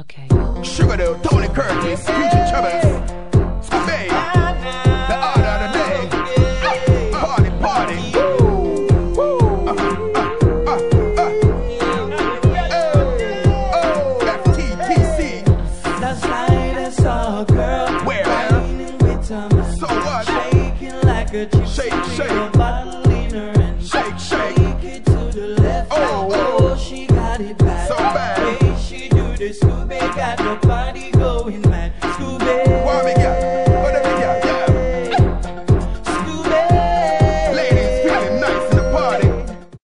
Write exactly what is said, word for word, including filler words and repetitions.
Okay. Sugar Doe, Tony Curtis, D J Chubbers, Scooby, the order of the day. Party, party. Woo, woo. Uh, uh, uh, uh. Oh, oh, F T T C. Last night I saw a girl Where? whining with some So what? shaking like a gypsy. Shake, shake. A bottle in her and Shake, shake. shake it to the left. Oh, oh, she got it bad. So bad. Hey, she do the Scooby, got the party going mad. Scooby, What we got?